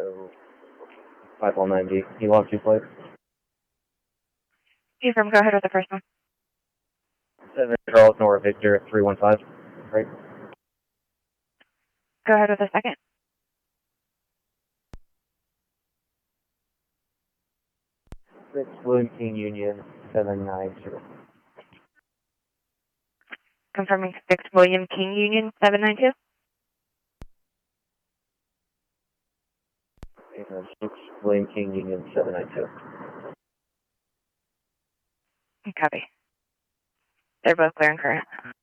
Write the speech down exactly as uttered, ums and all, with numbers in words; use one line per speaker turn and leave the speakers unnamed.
So, five one nine D. You want two flights?
Confirm, go ahead with the first one.
seven Charles Nora Victor three one five. Right.
Go ahead with the second.
six William King Union seven nine two.
Confirming six William King Union seven nine two.
six William King Union seven nine two.
Copy. They're both clear and current.